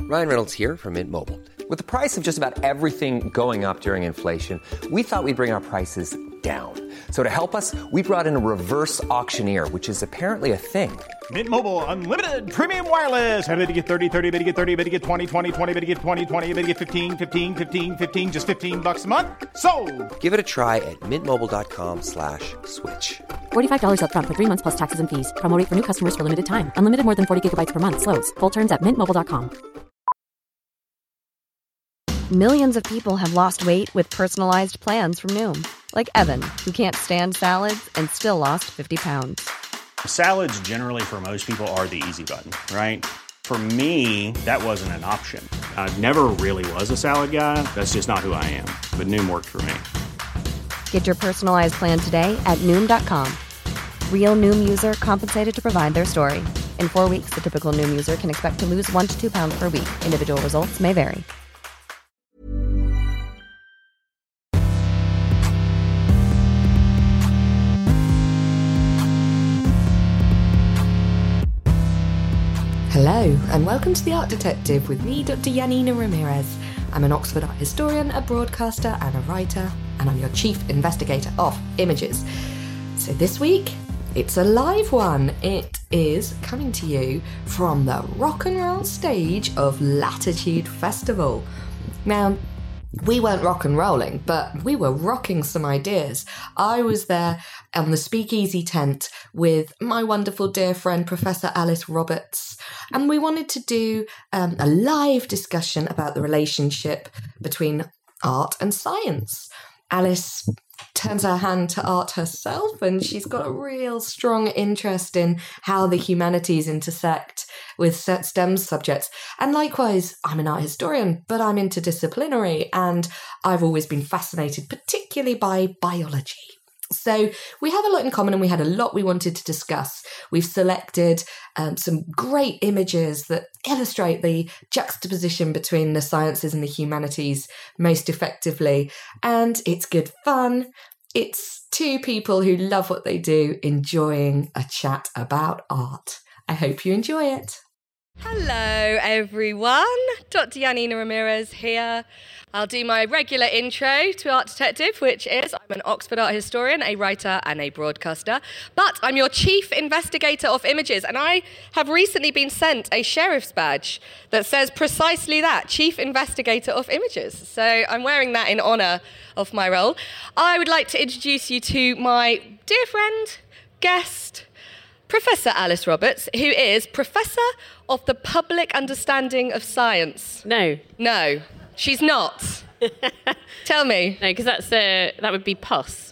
Ryan Reynolds here from Mint Mobile. With the price of just about everything going up during inflation, we thought we'd bring our prices down. So to help us, we brought in a reverse auctioneer, which is apparently a thing. Mint Mobile Unlimited Premium Wireless. How to get 30, 30, bit to get 30, bit to get 20, 20, 20, bit to get 20, 20, bit to get 15, 15, 15, 15, just $15 a month? Sold! Give it a try at mintmobile.com/switch. $45 up front for 3 months plus taxes and fees. Promo rate for new customers for limited time. Unlimited more than 40 gigabytes per month. Slows full terms at mintmobile.com. Millions of people have lost weight with personalized plans from Noom. Like Evan, who can't stand salads and still lost 50 pounds. Salads generally for most people are the easy button, right? For me, that wasn't an option. I never really was a salad guy. That's just not who I am. But Noom worked for me. Get your personalized plan today at Noom.com. Real Noom user compensated to provide their story. In 4 weeks, the typical Noom user can expect to lose 1 to 2 pounds per week. Individual results may vary. Hello, and welcome to The Art Detective with me, Dr. Janina Ramirez. I'm an Oxford art historian, a broadcaster, and a writer, and I'm your chief investigator of images. So this week, it's a live one. It is coming to you from the rock and roll stage of Latitude Festival. Now, we weren't rock and rolling, but we were rocking some ideas. I was there on the Speakeasy tent with my wonderful dear friend, Professor Alice Roberts, and we wanted to do a live discussion about the relationship between art and science. Alice turns her hand to art herself, and she's got a real strong interest in how the humanities intersect with STEM subjects. And likewise, I'm an art historian, but I'm interdisciplinary, and I've always been fascinated particularly by biology. So we have a lot in common, and we had a lot we wanted to discuss. We've selected some great images that illustrate the juxtaposition between the sciences and the humanities most effectively. And it's good fun. It's two people who love what they do enjoying a chat about art. I hope you enjoy it. Hello everyone, Dr. Janina Ramirez here. I'll do my regular intro to Art Detective, which is I'm an Oxford art historian, a writer and a broadcaster, but I'm your chief investigator of images, and I have recently been sent a sheriff's badge that says precisely that, chief investigator of images. So I'm wearing that in honour of my role. I would like to introduce you to my dear friend, guest, Professor Alice Roberts, who is Professor of the Public Understanding of Science. No, she's not. Tell me. No, because that would be PUS.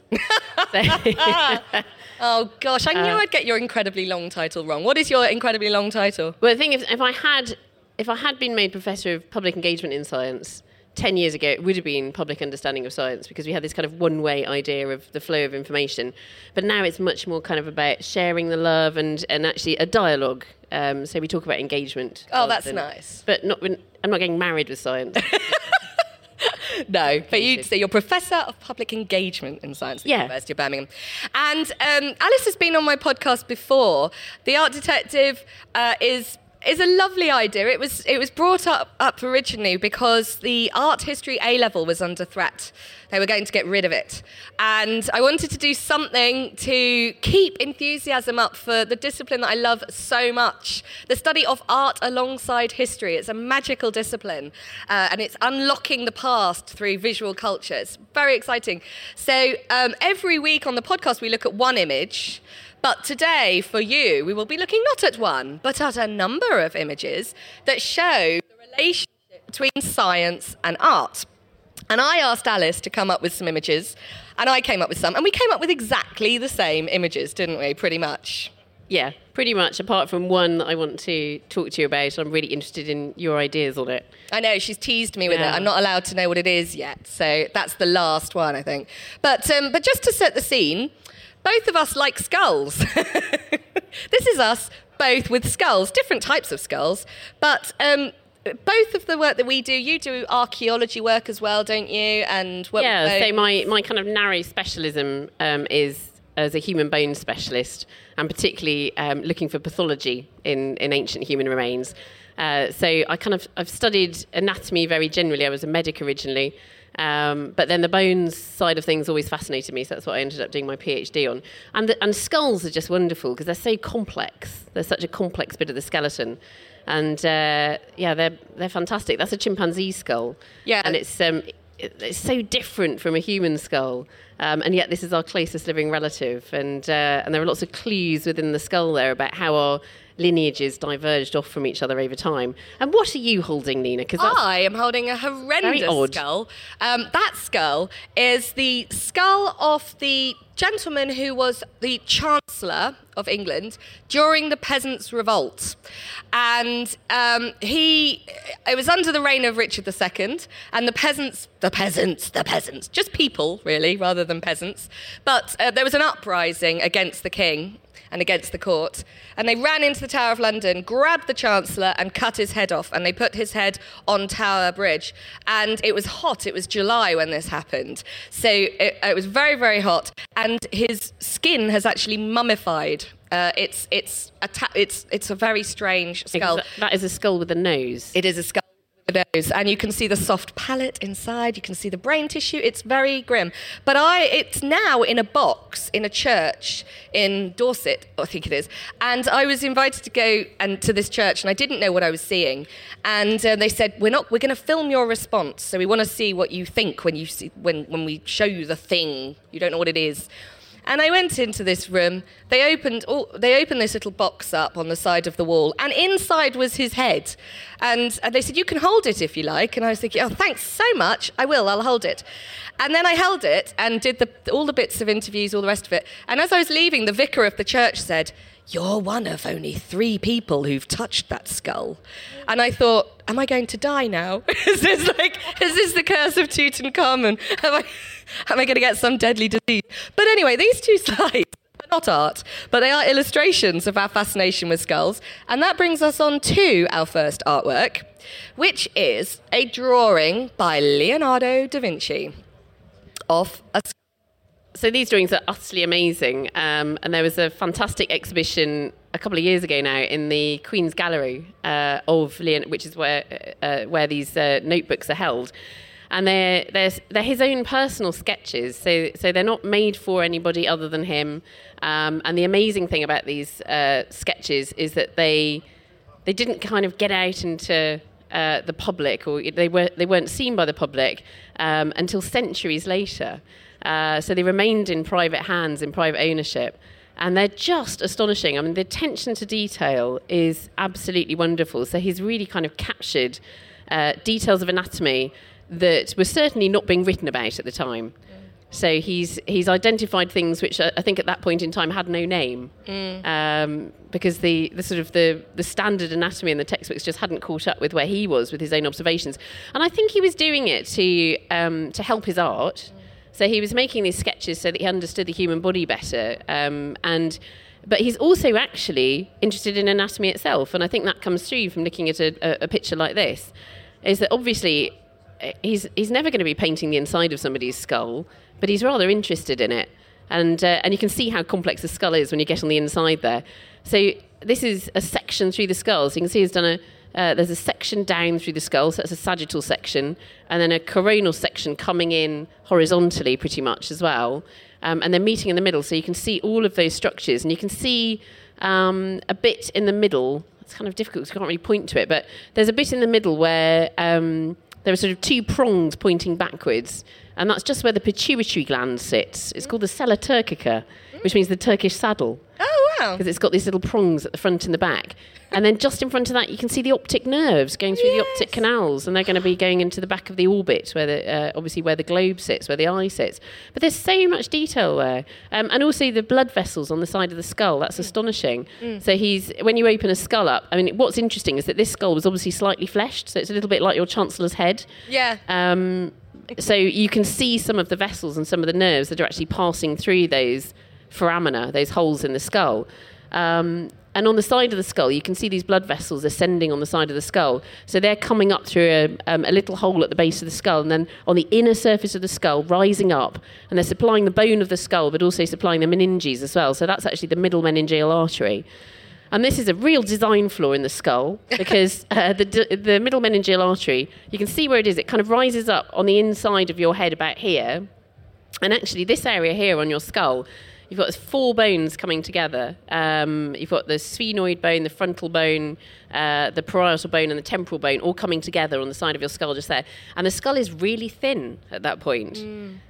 Oh gosh, I knew I'd get your incredibly long title wrong. What is your incredibly long title? Well, the thing is, if I had been made Professor of Public Engagement in Science 10 years ago, it would have been Public Understanding of Science, because we had this kind of one-way idea of the flow of information. But now it's much more kind of about sharing the love and actually a dialogue. So we talk about engagement. Oh, that's nice. But I'm not getting married with science. No, but you're Professor of Public Engagement in Science at the University of Birmingham. And Alice has been on my podcast before. The Art Detective is a lovely idea. It was brought up originally because the art history A-level was under threat. They were going to get rid of it. And I wanted to do something to keep enthusiasm up for the discipline that I love so much, the study of art alongside history. It's a magical discipline, and it's unlocking the past through visual culture. It's very exciting. So every week on the podcast, we look at one image. But today, for you, we will be looking not at one, but at a number of images that show the relationship between science and art. And I asked Alice to come up with some images, and I came up with some, and we came up with exactly the same images, didn't we, pretty much? Yeah, pretty much, apart from one that I want to talk to you about. I'm really interested in your ideas on it. I know, she's teased me with it. I'm not allowed to know what it is yet, so that's the last one, I think. But just to set the scene, both of us like skulls. This is us both with skulls, different types of skulls, but both of the work that we do, you do archaeology work as well, don't you? And so my kind of narrow specialism is as a human bone specialist, and particularly looking for pathology in ancient human remains. So I've studied anatomy very generally. I was a medic originally. But then the bones side of things always fascinated me, so that's what I ended up doing my PhD on. And skulls are just wonderful because they're so complex. They're such a complex bit of the skeleton. And they're fantastic. That's a chimpanzee skull. Yeah. And it's so different from a human skull. And yet this is our closest living relative. And there are lots of clues within the skull there about how our lineages diverged off from each other over time. And what are you holding, Nina? I am holding a horrendous skull. That skull is the skull of the gentleman who was the Chancellor of England during the Peasants' Revolt. And it was under the reign of Richard II, and the peasants, just people, really, rather than peasants. But there was an uprising against the king and against the court, and they ran into the Tower of London, grabbed the Chancellor and cut his head off, and they put his head on Tower Bridge. And it was hot. It was July when this happened. So it was very, very hot, and his skin has actually mummified. It's a very strange skull. That is a skull with a nose. It is a skull with a nose, and you can see the soft palate inside. You can see the brain tissue. It's very grim. But it's now in a box in a church in Dorset, I think it is. And I was invited to go to this church, and I didn't know what I was seeing. And they said, we're going to film your response, so we want to see what you think when we show you the thing. You don't know what it is. And I went into this room. They opened this little box up on the side of the wall, and inside was his head. And they said, you can hold it if you like. And I was thinking, oh, thanks so much. I'll hold it. And then I held it and did all the bits of interviews, all the rest of it. And as I was leaving, the vicar of the church said, you're one of only 3 people who've touched that skull. And I thought, am I going to die now? Is this the curse of Tutankhamun? Am I going to get some deadly disease? But anyway, these 2 slides are not art, but they are illustrations of our fascination with skulls. And that brings us on to our first artwork, which is a drawing by Leonardo da Vinci of a skull. So these drawings are utterly amazing. And there was a fantastic exhibition a couple of years ago now in the Queen's Gallery of Leon, which is where these notebooks are held. And they're his own personal sketches, so they're not made for anybody other than him. And the amazing thing about these sketches is that they didn't kind of get out into the public, or they weren't seen by the public until centuries later. So they remained in private hands, in private ownership. And they're just astonishing. I mean, the attention to detail is absolutely wonderful. So he's really kind of captured details of anatomy that were certainly not being written about at the time. So he's identified things which I think at that point in time had no name, because the sort of the standard anatomy in the textbooks just hadn't caught up with where he was with his own observations. And I think he was doing it to help his art. So he was making these sketches so that he understood the human body better. But he's also actually interested in anatomy itself. And I think that comes through from looking at a picture like this, is that obviously he's never going to be painting the inside of somebody's skull, but he's rather interested in it. And you can see how complex the skull is when you get on the inside there. So this is a section through the skull. So you can see he's done there's a section down through the skull, so that's a sagittal section, and then a coronal section coming in horizontally pretty much as well, and then meeting in the middle. So you can see all of those structures, and you can see a bit in the middle. It's kind of difficult because you can't really point to it, but there's a bit in the middle where there are sort of 2 prongs pointing backwards, and that's just where the pituitary gland sits. It's called the sella turcica, which means the Turkish saddle. Oh, wow. Because it's got these little prongs at the front and the back. And then just in front of that, you can see the optic nerves going through the optic canals, and they're going to be going into the back of the orbit, where obviously where the globe sits, where the eye sits. But there's so much detail there. And also the blood vessels on the side of the skull, that's astonishing. So when you open a skull up, I mean, what's interesting is that this skull was obviously slightly fleshed, so it's a little bit like your Chancellor's head. Yeah. So you can see some of the vessels and some of the nerves that are actually passing through those foramina, those holes in the skull. And on the side of the skull, you can see these blood vessels ascending on the side of the skull. So they're coming up through a little hole at the base of the skull, and then on the inner surface of the skull, rising up. And they're supplying the bone of the skull, but also supplying the meninges as well. So that's actually the middle meningeal artery. And this is a real design flaw in the skull because the middle meningeal artery, you can see where it is. It kind of rises up on the inside of your head about here. And actually, this area here on your skull, you've got 4 bones coming together. You've got the sphenoid bone, the frontal bone, the parietal bone, and the temporal bone all coming together on the side of your skull just there. And the skull is really thin at that point.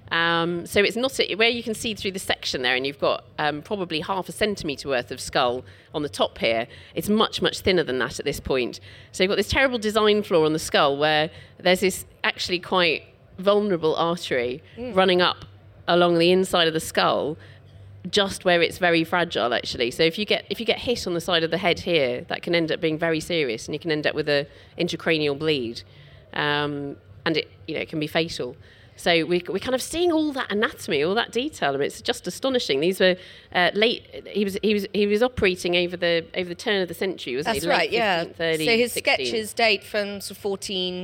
So it's not where you can see through the section there, and you've got probably 0.5 centimetre worth of skull on the top here. It's much, much thinner than that at this point. So you've got this terrible design flaw on the skull where there's this actually quite vulnerable artery running up along the inside of the skull, just where it's very fragile, actually. So if you get hit on the side of the head here, that can end up being very serious, and you can end up with an intracranial bleed, and it can be fatal. So we're kind of seeing all that anatomy, all that detail, and it's just astonishing. These were late. He was operating over the turn of the century, wasn't he? That's right, yeah. 1530, so his 16. sketches date from sort of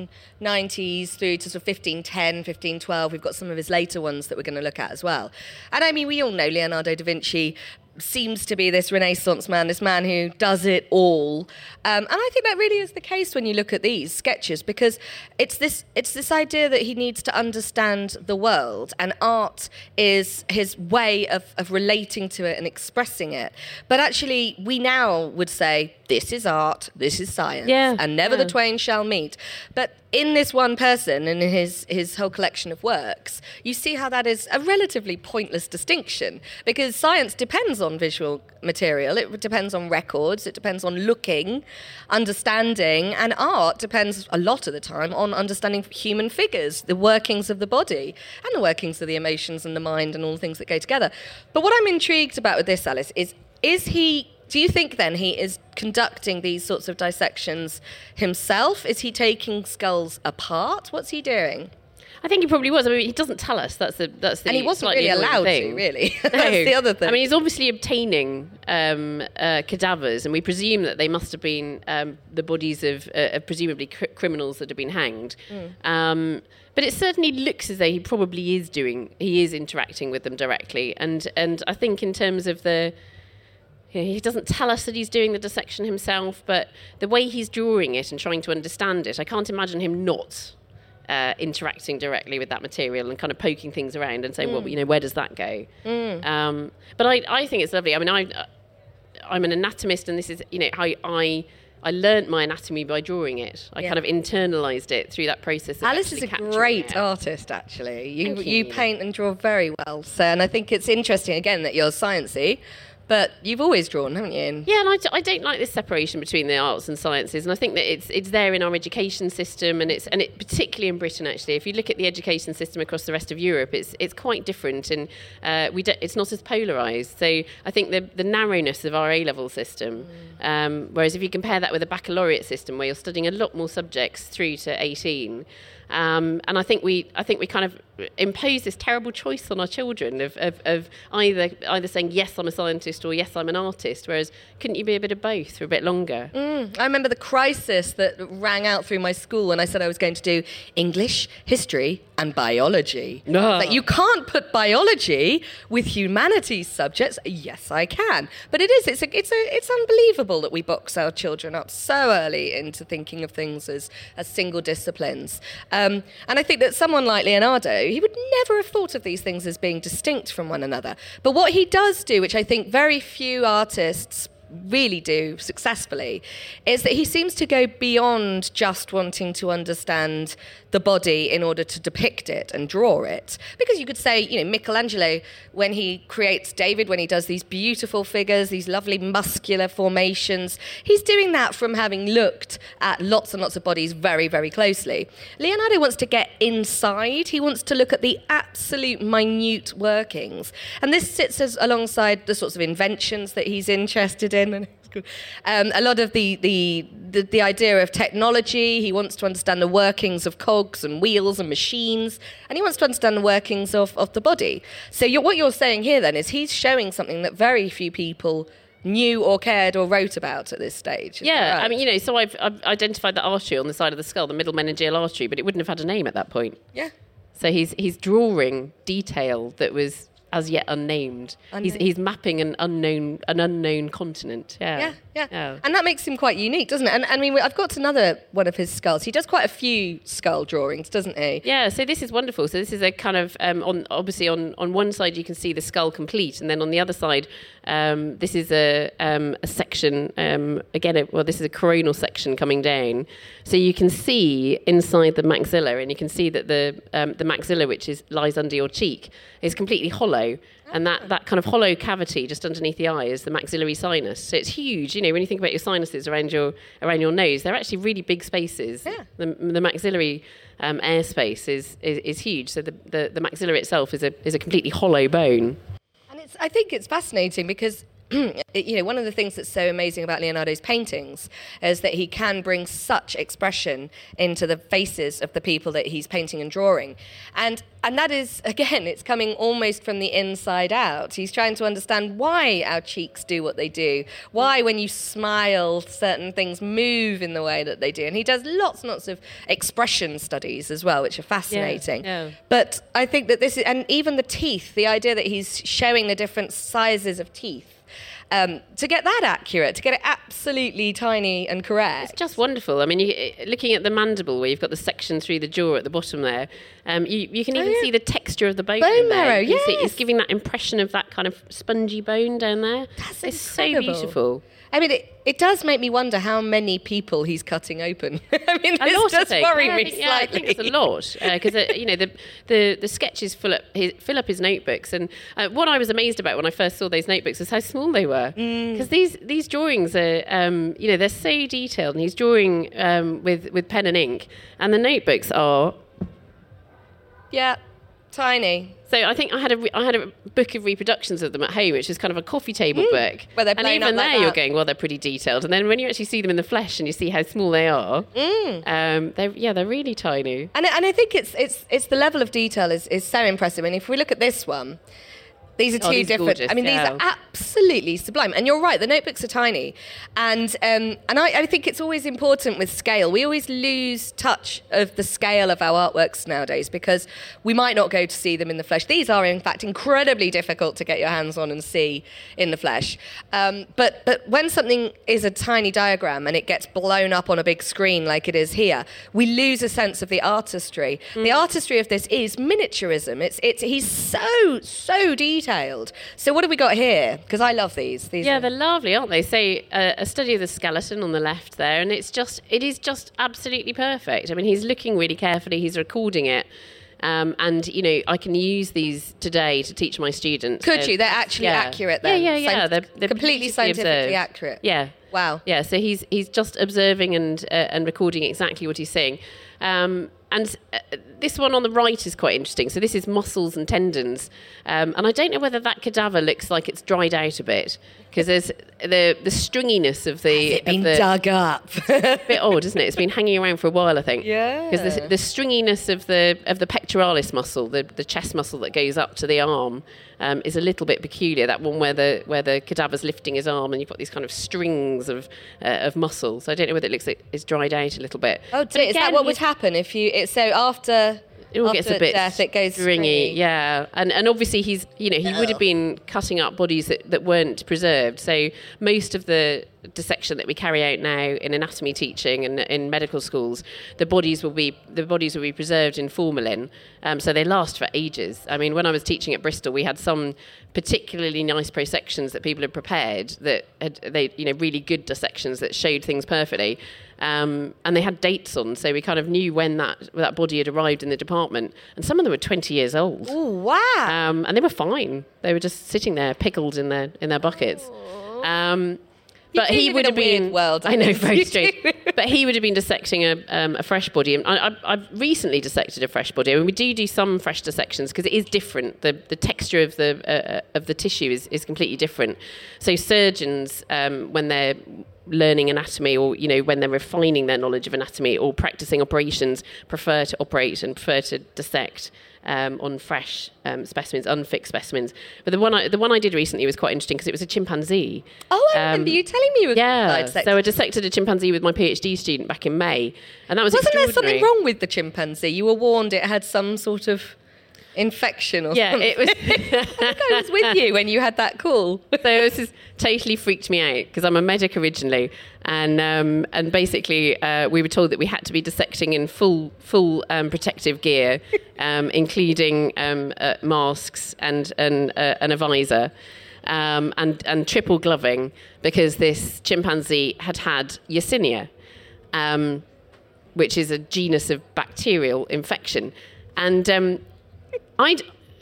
1490s through to sort of 1510, 1512. We've got some of his later ones that we're going to look at as well. And I mean, we all know Leonardo da Vinci seems to be this Renaissance man, this man who does it all. And I think that really is the case when you look at these sketches, because it's this idea that he needs to understand the world, and art is his way of relating to it and expressing it. But actually, we now would say, this is art, this is science, and never the twain shall meet. But in this one person and in his whole collection of works, you see how that is a relatively pointless distinction, because science depends on visual material, it depends on records, it depends on looking, understanding, and art depends a lot of the time on understanding human figures, the workings of the body, and the workings of the emotions and the mind and all the things that go together. But what I'm intrigued about with this, Alice, do you think then he is conducting these sorts of dissections himself? Is he taking skulls apart? What's he doing? I think he probably was. I mean, he doesn't tell us. That's the and he wasn't really allowed to, really. That's the other thing. I mean, he's obviously obtaining cadavers, and we presume that they must have been the bodies of presumably criminals that have been hanged. But it certainly looks as though he probably is interacting with them directly. And I think in terms of he doesn't tell us that he's doing the dissection himself, but the way he's drawing it and trying to understand it, I can't imagine him not interacting directly with that material and kind of poking things around and saying, well, where does that go? But I think it's lovely. I mean, I'm an anatomist, and this is, I learnt my anatomy by drawing it. I kind of internalised it through that process of Alice is a great artist, actually. You paint and draw very well. So, and I think it's interesting, again, that you're sciencey, but you've always drawn, haven't you? Yeah, and I don't like this separation between the arts and sciences, and I think that it's there in our education system, and it particularly in Britain, actually. If you look at the education system across the rest of Europe, it's quite different, and it's not as polarised. So I think the narrowness of our A-level system, whereas if you compare that with a baccalaureate system where you're studying a lot more subjects through to 18. And I think we kind of impose this terrible choice on our children of either saying, yes, I'm a scientist, or yes, I'm an artist, whereas couldn't you be a bit of both for a bit longer? I remember the crisis that rang out through my school when I said I was going to do English, history and biology. Like, you can't put biology with humanities subjects. Yes, I can. But it's unbelievable that we box our children up so early into thinking of things as single disciplines. And I think that someone like Leonardo, he would never have thought of these things as being distinct from one another. But what he does do, which I think very few artists really do successfully, is that he seems to go beyond just wanting to understand the body in order to depict it and draw it. Because you could say, Michelangelo, when he creates David, when he does these beautiful figures, these lovely muscular formations, he's doing that from having looked at lots and lots of bodies very, very closely. Leonardo wants to get inside. He wants to look at the absolute minute workings. And this sits alongside the sorts of inventions that he's interested in. A lot of the idea of technology. He wants to understand the workings of cogs and wheels and machines, and he wants to understand the workings of the body. So what you're saying here then is he's showing something that very few people knew or cared or wrote about at this stage. Yeah, right? I mean, so I've identified the artery on the side of the skull, the middle meningeal artery, but it wouldn't have had a name at that point. Yeah. So he's drawing detail that was as yet unnamed. He's mapping an unknown continent. Yeah. And that makes him quite unique, doesn't it? And I mean, I've got another one of his skulls. He does quite a few skull drawings, doesn't he? Yeah, so this is wonderful. So this is a kind of, on one side you can see the skull complete, and then on the other side, this is a section, this is a coronal section coming down. So you can see inside the maxilla, and you can see that the maxilla, which lies under your cheek, is completely hollow. And that kind of hollow cavity just underneath the eye is the maxillary sinus. So it's huge. When you think about your sinuses around your nose, they're actually really big spaces. Yeah. The maxillary airspace is huge. So the maxilla itself is a completely hollow bone. And I think it's fascinating because one of the things that's so amazing about Leonardo's paintings is that he can bring such expression into the faces of the people that he's painting and drawing. And that is, again, it's coming almost from the inside out. He's trying to understand why our cheeks do what they do, why when you smile, certain things move in the way that they do. And he does lots and lots of expression studies as well, which are fascinating. Yeah. But I think that this is, and even the teeth, the idea that he's showing the different sizes of teeth, to get that accurate, to get it absolutely tiny and correct. It's just wonderful. I mean, looking at the mandible where you've got the section through the jaw at the bottom there, you can even see the texture of the bone marrow, yes. It's giving that impression of that kind of spongy bone down there. It's so beautiful. I mean, it does make me wonder how many people he's cutting open. I mean, this does worry me slightly. I think it's a lot because the sketches fill up his notebooks. And what I was amazed about when I first saw those notebooks was how small they were. Because these drawings are, they're so detailed, and he's drawing with pen and ink, and the notebooks are tiny. So I think I had a book of reproductions of them at home, which is kind of a coffee table book. Where they're and even there you're going, well, they're pretty detailed. And then when you actually see them in the flesh and you see how small they are, they're really tiny. And I think it's the level of detail is so impressive. And if we look at this one, these are two different. Gorgeous, I mean, these are absolutely sublime. And you're right, the notebooks are tiny. And I think it's always important with scale. We always lose touch of the scale of our artworks nowadays because we might not go to see them in the flesh. These are, in fact, incredibly difficult to get your hands on and see in the flesh. But when something is a tiny diagram and it gets blown up on a big screen like it is here, we lose a sense of the artistry. The artistry of this is miniaturism. He's so detailed. So what have we got here? Because I love these. They're lovely, aren't they? So a study of the skeleton on the left there, and it is just absolutely perfect. I mean, he's looking really carefully. He's recording it. And, I can use these today to teach my students. Could you? They're actually accurate then? Yeah. They're completely scientifically accurate. Yeah. Wow. Yeah, so he's just observing and recording exactly what he's saying. And this one on the right is quite interesting. So this is muscles and tendons. And I don't know whether that cadaver looks like it's dried out a bit because there's the stringiness of the... Has it been dug up? A bit odd, isn't it? It's been hanging around for a while, I think. Yeah. Because the stringiness of the pectoralis muscle, the chest muscle that goes up to the arm, is a little bit peculiar. That one where the cadaver's lifting his arm and you've got these kind of strings of muscles. I don't know whether it looks like it's dried out a little bit. Oh, dear. Is that what would happen if you... So after... It all gets a bit death, it goes stringy, yeah. And obviously he would have been cutting up bodies that weren't preserved. So most of the dissection that we carry out now in anatomy teaching and in medical schools, the bodies will be preserved in formalin, so they last for ages. I mean, when I was teaching at Bristol, we had some particularly nice prosections that people had prepared that had really good dissections that showed things perfectly. And they had dates on, so we kind of knew when that body had arrived in the department. And some of them were 20 years old. Oh, wow. And they were fine. They were just sitting there, pickled in their buckets. But he would have been... world, I know, very strange. But he would have been dissecting a fresh body. And I've recently dissected a fresh body. I mean, we do some fresh dissections because it is different. The texture of the tissue is completely different. So surgeons, when they're learning anatomy or, when they're refining their knowledge of anatomy or practicing operations, prefer to operate and prefer to dissect on fresh specimens, unfixed specimens. But the one I did recently was quite interesting because it was a chimpanzee. Oh, I remember you telling me you were dissecting. So I dissected a chimpanzee with my PhD student back in May, and that was Wasn't there extraordinary. something wrong with the chimpanzee? You were warned it had some sort of... infection or Yeah, something. it was. I think I was with you when you had that call. So this has totally freaked me out because I'm a medic originally, and basically we were told that we had to be dissecting in full protective gear, including masks and a visor. And triple gloving, because this chimpanzee had Yersinia, which is a genus of bacterial infection. And I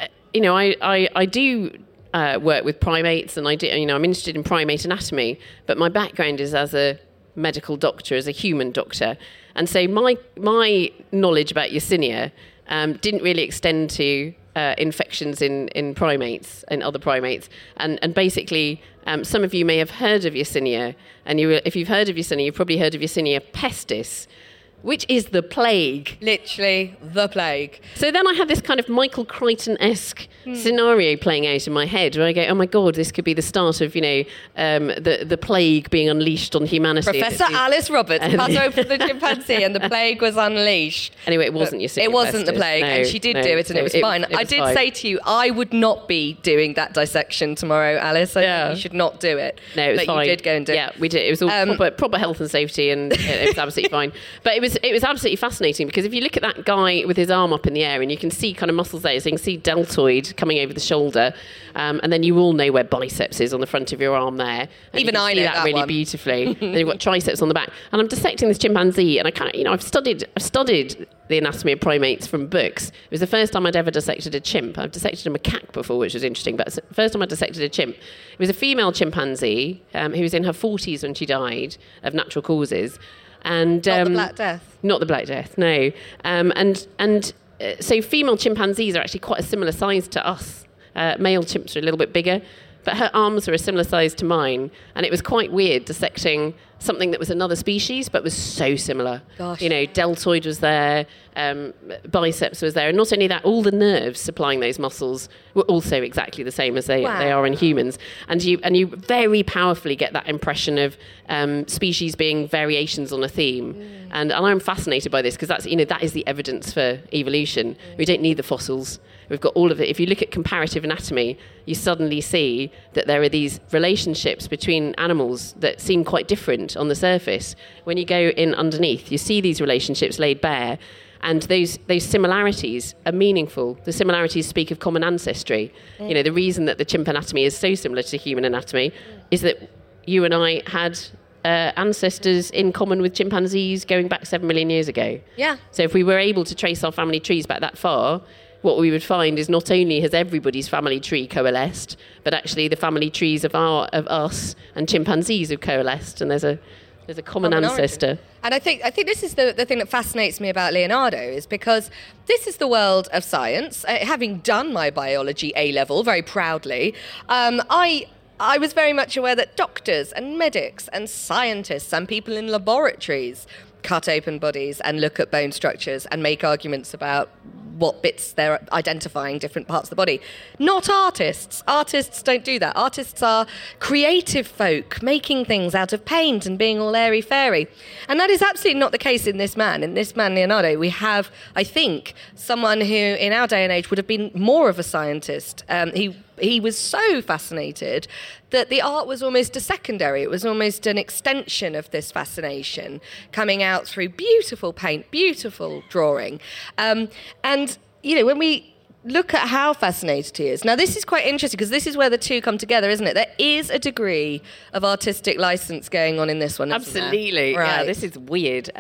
do work with primates, and I'm interested in primate anatomy, but my background is as a medical doctor, as a human doctor. And so my knowledge about Yersinia didn't really extend to infections in primates, in other primates. And basically, some of you may have heard of Yersinia, and if you've heard of Yersinia, you've probably heard of Yersinia pestis, which is the plague. Literally the plague. So then I had this kind of Michael Crichton-esque scenario playing out in my head where I go, oh my God, this could be the start of, the plague being unleashed on humanity. Professor Alice Roberts cut open the chimpanzee and the plague was unleashed. Anyway, it wasn't Yersinia It wasn't the pestis. plague, and she did do it, and it was fine. I did say to you, I would not be doing that dissection tomorrow, Alice. I think you should not do it. No, it was but fine. You did go and do it. Yeah, we did. It was all proper health and safety, and it was absolutely fine. But it was absolutely fascinating, because if you look at that guy with his arm up in the air, and you can see kind of muscles there, so you can see deltoid coming over the shoulder, and then you all know where biceps is on the front of your arm there. And Even you can I see know that that really one. beautifully. Then you've got triceps on the back, and I'm dissecting this chimpanzee, and I kind of, I've studied the anatomy of primates from books. It was the first time I'd ever dissected a chimp. I've dissected a macaque before, which was interesting, but it's the first time I dissected a chimp. It was a female chimpanzee who was in her 40s when she died of natural causes. And Not the Black Death. Not the Black Death, no. So female chimpanzees are actually quite a similar size to us. Male chimps are a little bit bigger, but her arms were a similar size to mine, and it was quite weird dissecting something that was another species but was so similar. Gosh. Deltoid was there, biceps was there, and not only that, all the nerves supplying those muscles were also exactly the same as they are in humans. And you very powerfully get that impression of species being variations on a theme. And I'm fascinated by this, because that is the evidence for evolution. We don't need the fossils. We've got all of it. If you look at comparative anatomy, you suddenly see that there are these relationships between animals that seem quite different on the surface. When you go in underneath, you see these relationships laid bare, and those similarities are meaningful. The similarities speak of common ancestry. The reason that the chimp anatomy is so similar to human anatomy is that you and I had ancestors in common with chimpanzees going back 7 million years ago. Yeah. So if we were able to trace our family trees back that far, what we would find is not only has everybody's family tree coalesced, but actually the family trees of us and chimpanzees have coalesced, and there's a common ancestor. Origin. And I think this is the thing that fascinates me about Leonardo, is because this is the world of science. Having done my biology A-level very proudly, I was very much aware that doctors and medics and scientists and people in laboratories cut open bodies and look at bone structures and make arguments about what bits they're identifying different parts of the body. Not artists. Artists don't do that. Artists are creative folk making things out of paint and being all airy-fairy. And that is absolutely not the case in this man. In this man, Leonardo, we have, I think, someone who in our day and age would have been more of a scientist. He was so fascinated that the art was almost a secondary. It was almost an extension of this fascination coming out through beautiful paint, beautiful drawing. And, when we look at how fascinated he is. Now, this is quite interesting, because this is where the two come together, isn't it? There is a degree of artistic license going on in this one, isn't there? Absolutely. Right. Yeah, this is weird.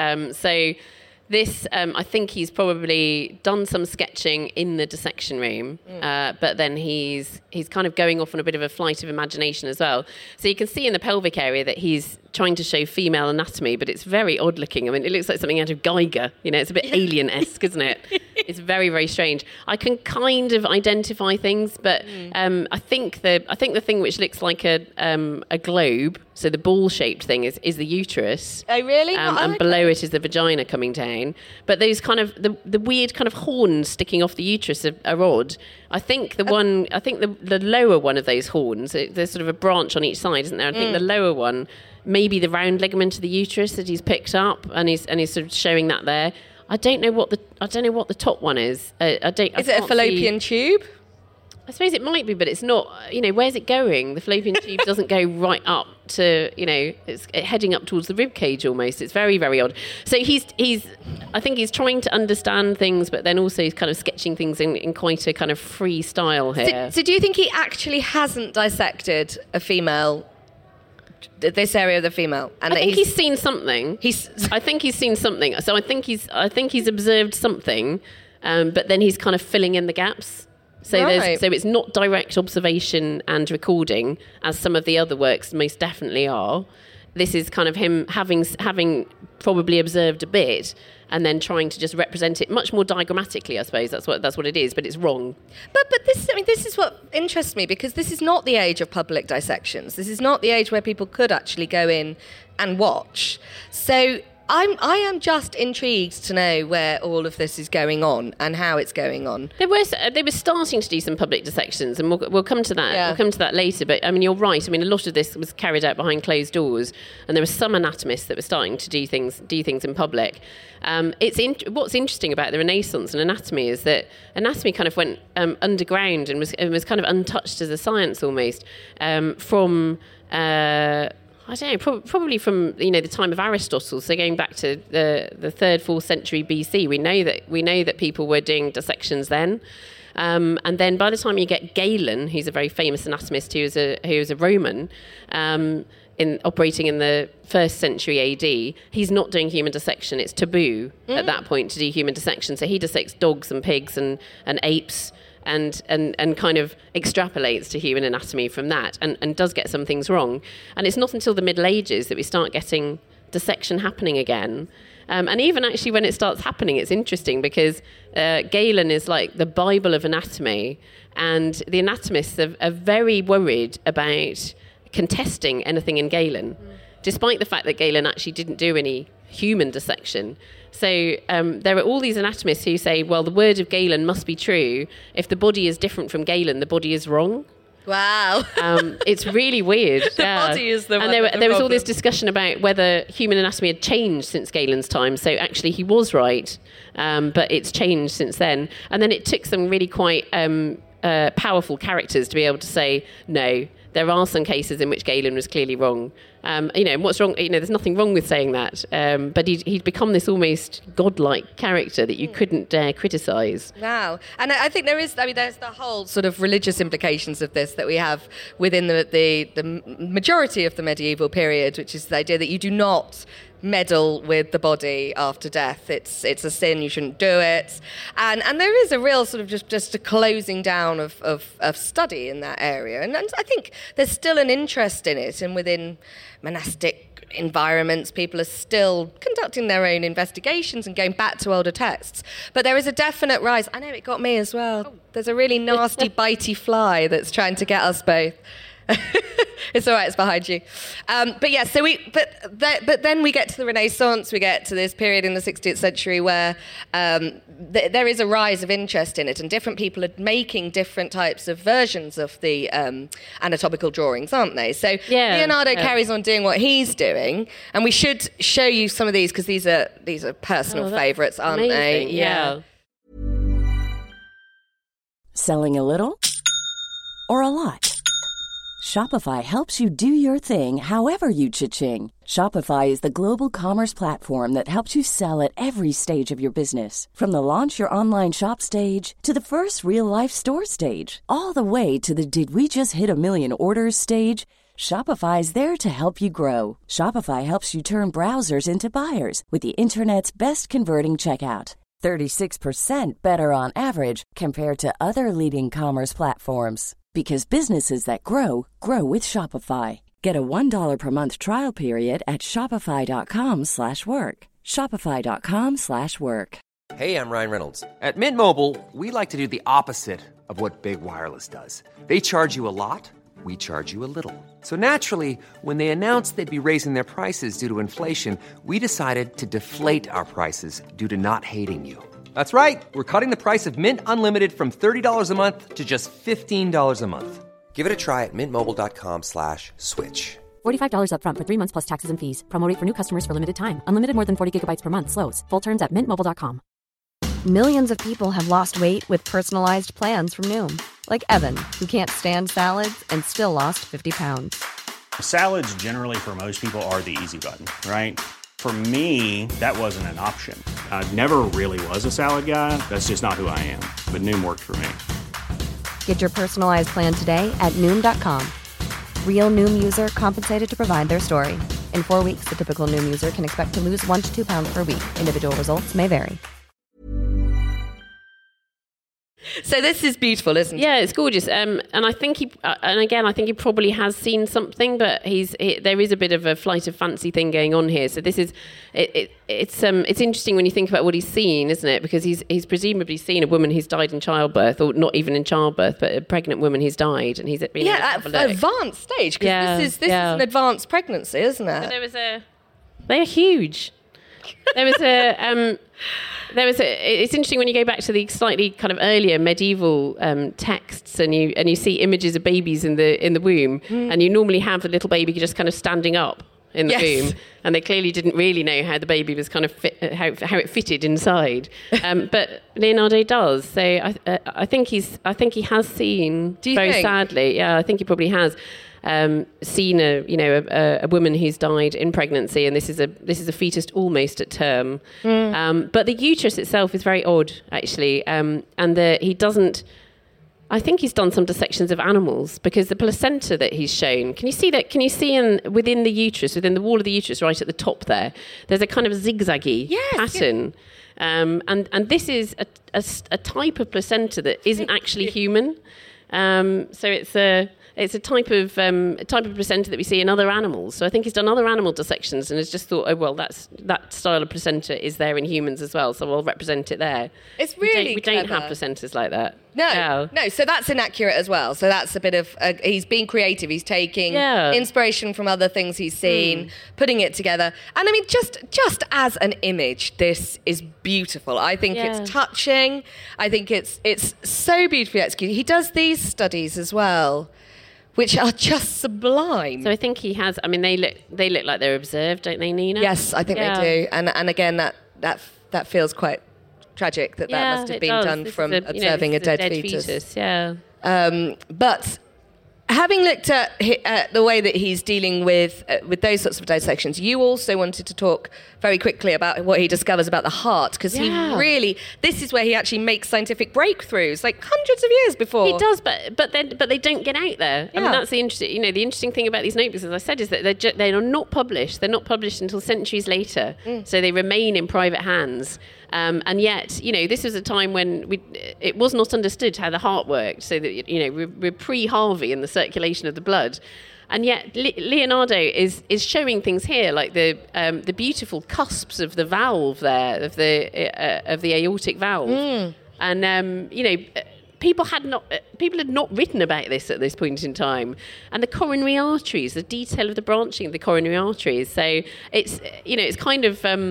This, I think he's probably done some sketching in the dissection room, but then he's kind of going off on a bit of a flight of imagination as well. So you can see in the pelvic area that he's trying to show female anatomy, but it's very odd looking. I mean, it looks like something out of Geiger. It's a bit alien-esque, isn't it? It's very, very strange. I can kind of identify things, but I think the thing which looks like a globe, so the ball-shaped thing, is the uterus. Oh, really? And below it is the vagina coming down. But those kind of the weird kind of horns sticking off the uterus are odd. I think the lower one of those horns, there's sort of a branch on each side, isn't there? I think the lower one, maybe the round ligament of the uterus that he's picked up, and he's sort of showing that there. I don't know what the top one is. Is it a fallopian tube? I suppose it might be, but it's not. Where's it going? The fallopian tube doesn't go right up to, it's heading up towards the rib cage almost. It's very, very odd. So I think he's trying to understand things, but then also he's kind of sketching things in quite a kind of free style here. So do you think he actually hasn't dissected a female? This area of the female, and I think he's seen something. I think he's seen something. So I think he's observed something, but then he's kind of filling in the gaps. So it's not direct observation and recording, as some of the other works most definitely are. This is kind of him having probably observed a bit and then trying to just represent it much more diagrammatically, I suppose. That's what it is, but it's wrong. But this is what interests me, because this is not the age of public dissections. This is not the age where people could actually go in and watch. So I am just intrigued to know where all of this is going on and how it's going on. They were starting to do some public dissections, and we'll come to that. Yeah. We'll come to that later. But I mean, you're right. I mean, a lot of this was carried out behind closed doors, and there were some anatomists that were starting to do things in public. What's interesting about the Renaissance and anatomy is that anatomy kind of went underground and was kind of untouched as a science almost from. I don't know, probably from the time of Aristotle, so going back to the 3rd, 4th century BC, we know that people were doing dissections then, and then by the time you get Galen, who's a very famous anatomist who was a Roman, operating in the 1st century AD, he's not doing human dissection. It's taboo at that point to do human dissection, so he dissects dogs and pigs and apes. And kind of extrapolates to human anatomy from that and does get some things wrong. And it's not until the Middle Ages that we start getting dissection happening again. And even actually when it starts happening, it's interesting because Galen is like the Bible of anatomy, and the anatomists are very worried about contesting anything in Galen, despite the fact that Galen actually didn't do any human dissection. So there are all these anatomists who say, well, the word of Galen must be true. If the body is different from Galen, the body is wrong. Wow. It's really weird. The body is the one. And there was all this discussion about whether human anatomy had changed since Galen's time. So actually he was right, but it's changed since then. And then it took some really quite powerful characters to be able to say, no, there are some cases in which Galen was clearly wrong. And what's wrong? There's nothing wrong with saying that. But he'd become this almost godlike character that you couldn't dare criticise. Wow. And I think there's the whole sort of religious implications of this that we have within the majority of the medieval period, which is the idea that you do not meddle with the body after death. It's a sin, you shouldn't do it. And there is a real sort of just a closing down of study in that area. And I think there's still an interest in it, and within monastic environments, people are still conducting their own investigations and going back to older texts. But there is a definite rise. I know it got me as well. Oh. There's a really nasty, bitey fly that's trying to get us both. It's all right, it's behind you. But then we get to the Renaissance, we get to this period in the 16th century where there is a rise of interest in it, and different people are making different types of versions of the anatomical drawings, aren't they? So Leonardo carries on doing what he's doing, and we should show you some of these because these are personal favourites, aren't amazing. they? Yeah. Selling a little or a lot? Shopify helps you do your thing however you cha-ching. Shopify is the global commerce platform that helps you sell at every stage of your business. From the launch your online shop stage to the first real-life store stage, all the way to the did we just hit a million orders stage. Shopify's there to help you grow. Shopify helps you turn browsers into buyers with the internet's best converting checkout. 36% better on average compared to other leading commerce platforms. Because businesses that grow with Shopify. Get a $1 per month trial period at shopify.com/work. Shopify.com/work. Hey, I'm Ryan Reynolds. At Mint Mobile, we like to do the opposite of what Big Wireless does. They charge you a lot, we charge you a little. So naturally, when they announced they'd be raising their prices due to inflation, we decided to deflate our prices due to not hating you. That's right. We're cutting the price of Mint Unlimited from $30 a month to just $15 a month. Give it a try at mintmobile.com/switch. $45 up front for 3 months plus taxes and fees. Promo rate for new customers for limited time. Unlimited more than 40 gigabytes per month. Slows full terms at mintmobile.com. Millions of people have lost weight with personalized plans from Noom. Like Evan, who can't stand salads and still lost 50 pounds. Salads generally for most people are the easy button, right? For me, that wasn't an option. I never really was a salad guy. That's just not who I am. But Noom worked for me. Get your personalized plan today at Noom.com. Real Noom user compensated to provide their story. In 4 weeks, the typical Noom user can expect to lose 1 to 2 pounds per week. Individual results may vary. So this is beautiful, isn't it? Yeah, it's gorgeous. And I think I think he probably has seen something, but there is a bit of a flight of fancy thing going on here. So this is it's interesting when you think about what he's seen, isn't it? Because he's presumably seen a woman who's died in childbirth, or not even in childbirth, but a pregnant woman who's died, and he's been at an advanced stage. Because this is an advanced pregnancy, isn't it? So they're huge. It's interesting when you go back to the slightly kind of earlier medieval texts, and you see images of babies in the womb, and you normally have the little baby just kind of standing up in the womb, and they clearly didn't really know how the baby was kind of how it fitted inside, but Leonardo does. So I think he has seen. Do you think? Sadly, yeah, I think he probably has. Seen a woman who's died in pregnancy, and this is a fetus almost at term, but the uterus itself is very odd actually, and he doesn't. I think he's done some dissections of animals, because the placenta that he's shown, can you see within the uterus, within the wall of the uterus, right at the top there's a kind of zigzaggy pattern, and this is a type of placenta that isn't actually human, so it's a type of placenta that we see in other animals. So I think he's done other animal dissections and has just thought, oh well, that style of placenta is there in humans as well, so I'll represent it there. It's really we don't have placentas like that. No. So that's inaccurate as well. So that's a bit of he's being creative. He's taking inspiration from other things he's seen, putting it together. And I mean, just as an image, this is beautiful. I think it's touching. I think it's so beautifully executed. He does these studies as well, which are just sublime. So I think he has. I mean, they look like they're observed, don't they, Nina? Yes, I think they do. And again, that feels quite tragic that must have been done from observing a dead fetus. Yeah. But having looked at the way that he's dealing with those sorts of dissections, you also wanted to talk very quickly about what he discovers about the heart, because this is where he actually makes scientific breakthroughs, like hundreds of years before. He does, but they don't get out there. I mean, that's the interesting thing about these notebooks, as I said, is that they are not published. They're not published until centuries later, so they remain in private hands. And yet, this was a time when it was not understood how the heart worked. So that we're pre-Harvey in the circulation of the blood, and yet Leonardo is showing things here, like the beautiful cusps of the valve there, of the aortic valve, and people had not written about this at this point in time, and the coronary arteries, the detail of the branching of the coronary arteries. So it's kind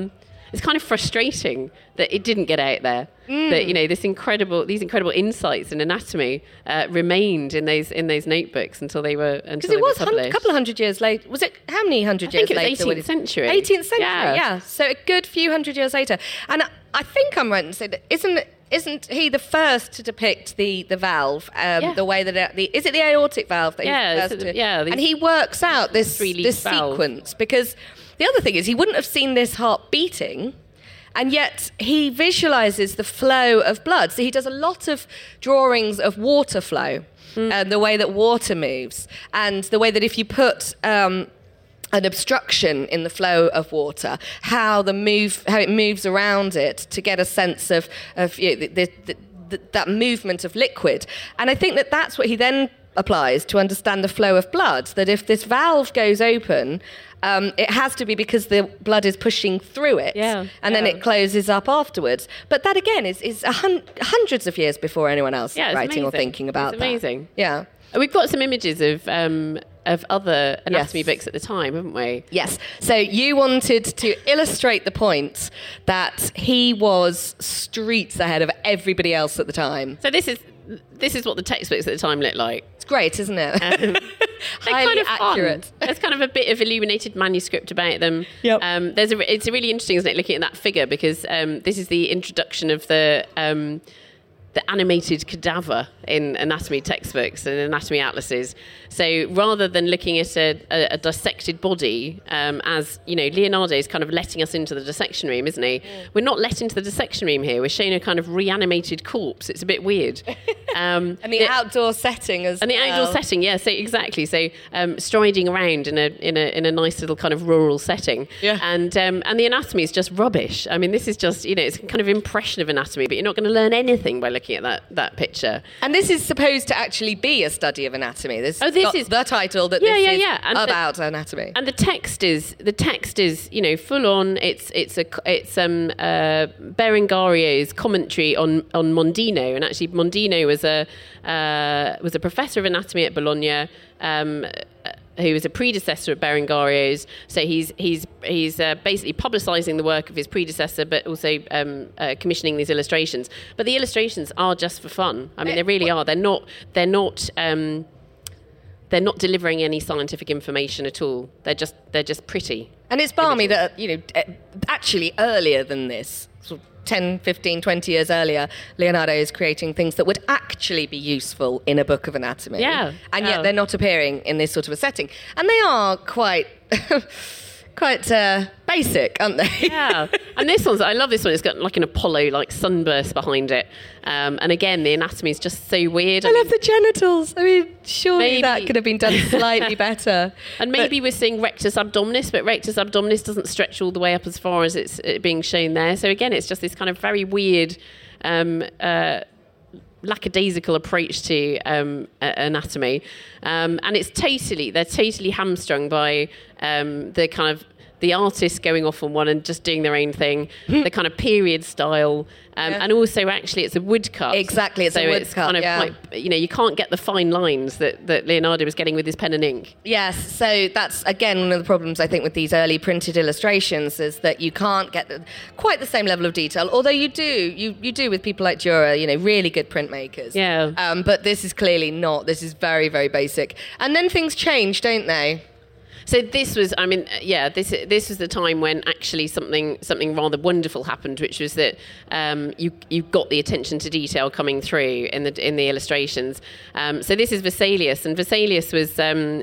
of frustrating that it didn't get out there. That these incredible insights in anatomy remained in those notebooks until they were published. Because it was a couple of hundred years later. Was it how many hundred years later? I think it was 18th century. 18th century, yeah. So a good few hundred years later. And I think I'm right in saying that isn't he the first to depict the valve, the way that is it the aortic valve that he's the first to? Yeah, and he works out this sequence, because the other thing is he wouldn't have seen this heart beating, and yet he visualizes the flow of blood. So he does a lot of drawings of water flow, and the way that water moves, and the way that if you put an obstruction in the flow of water, how it moves around it to get a sense of that movement of liquid. And I think that's what he then applies to understand the flow of blood, that if this valve goes open, it has to be because the blood is pushing through it, and then it closes up afterwards. But that again is hundreds of years before anyone else writing or thinking about that. It's amazing. Yeah. We've got some images of other anatomy books at the time, haven't we? Yes. So you wanted to illustrate the point that he was streets ahead of everybody else at the time. So this is what the textbooks at the time looked like. It's great, isn't it? Highly kind of accurate. Fun. There's kind of a bit of illuminated manuscript about them. Yep. It's really interesting, isn't it, looking at that figure, because this is the introduction of the animated cadaver in anatomy textbooks and anatomy atlases. So rather than looking at a dissected body, as, you know, Leonardo is kind of letting us into the dissection room, isn't he? Yeah. We're not let into the dissection room here. We're shown a kind of reanimated corpse. It's a bit weird. And the outdoor setting as well. And the outdoor setting, yeah. So exactly. So striding around in a nice little kind of rural setting. Yeah. And the anatomy is just rubbish. I mean, this is just, you know, it's a kind of impression of anatomy, but you're not going to learn anything by looking at that picture. And this is supposed to actually be a study of anatomy. This is the title that and about anatomy. And the text is you know, full on. It's Berengario's commentary on Mondino, and actually Mondino was a professor of anatomy at Bologna. Who was a predecessor of Berengario's. So he's basically publicising the work of his predecessor, but also commissioning these illustrations. But the illustrations are just for fun. I mean, they really are. They're not delivering any scientific information at all. They're just pretty. And it's balmy that, you know, actually earlier than this, sort of 10, 15, 20 years earlier, Leonardo is creating things that would actually be useful in a book of anatomy. Yeah. And yet they're not appearing in this sort of a setting. And they are quite basic, aren't they? Yeah. And I love this one. It's got like an Apollo-like sunburst behind it. And again, the anatomy is just so weird. I love the genitals. I mean, surely that could have been done slightly better. And maybe we're seeing rectus abdominis, but rectus abdominis doesn't stretch all the way up as far as it's being shown there. So again, it's just this kind of very weird lackadaisical approach to anatomy, and they're totally hamstrung by the kind of the artist going off on one and just doing their own thing, the kind of period style, and also actually it's a woodcut. Exactly, it's a woodcut. Kind of like, you know, you can't get the fine lines that Leonardo was getting with his pen and ink. Yes, so that's again one of the problems I think with these early printed illustrations is that you can't get quite the same level of detail. Although you do with people like Dürer, you know, really good printmakers. Yeah. But this is clearly not. This is very, very basic. And then things change, don't they? So this was, I mean, this was the time when actually something rather wonderful happened, which was that you got the attention to detail coming through in the illustrations. So this is Vesalius, and Vesalius was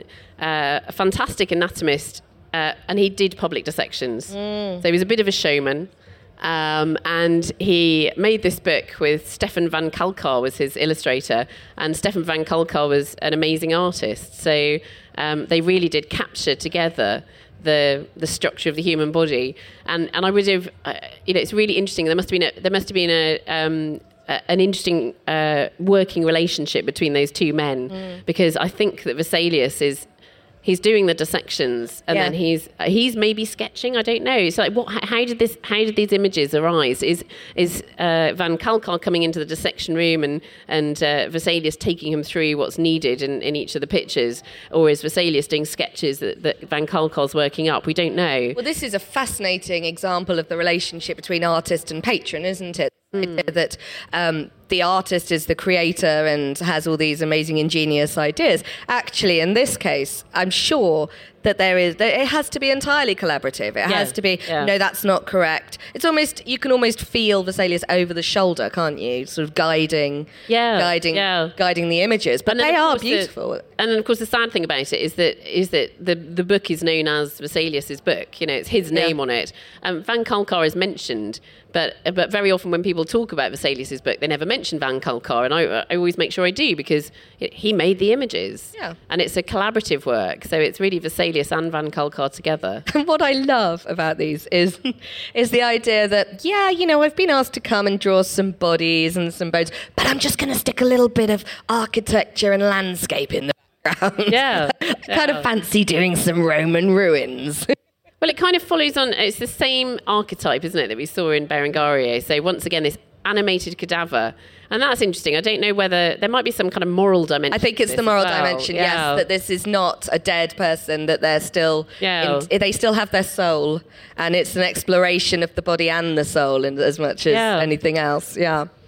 a fantastic anatomist, and he did public dissections. So he was a bit of a showman. And he made this book with Stefan van Kalkar was his illustrator, and Stefan van Kalkar was an amazing artist. So they really did capture together the structure of the human body. And I would have, you know, it's really interesting. There must have been an interesting working relationship between those two men, because I think that Vesalius he's doing the dissections, and then he's maybe sketching. I don't know. It's like, how did these images arise? Is Van Kalkar coming into the dissection room and Vesalius taking him through what's needed in each of the pictures, or is Vesalius doing sketches that Van Kalkar's working up? We don't know. Well, this is a fascinating example of the relationship between artist and patron, isn't it? That the artist is the creator and has all these amazing, ingenious ideas. Actually, in this case, I'm sure that it has to be entirely collaborative. It has to be, no, that's not correct. It's almost, you can almost feel Vesalius over the shoulder, can't you? Sort of guiding the images. But they are beautiful. And then, of course, the sad thing about it is that the book is known as Vesalius's book. You know, it's his name on it. Van Kalkar is mentioned, but very often when people talk about Vesalius's book, they never mention Van Kalkar, and I always make sure I do, because he made the images. Yeah. And it's a collaborative work, so it's really Vesalius and Van Kalkar together. And what I love about these is the idea that, I've been asked to come and draw some bodies and some bones, but I'm just going to stick a little bit of architecture and landscape in the background. Yeah. Kind of fancy doing some Roman ruins. Well, it kind of follows on, it's the same archetype, isn't it, that we saw in Berengario. So once again, this animated cadaver. And that's interesting. I don't know whether there might be some kind of moral dimension. I think it's the moral dimension, yes, that this is not a dead person, that they're still, they still have their soul. And it's an exploration of the body and the soul as much as anything else,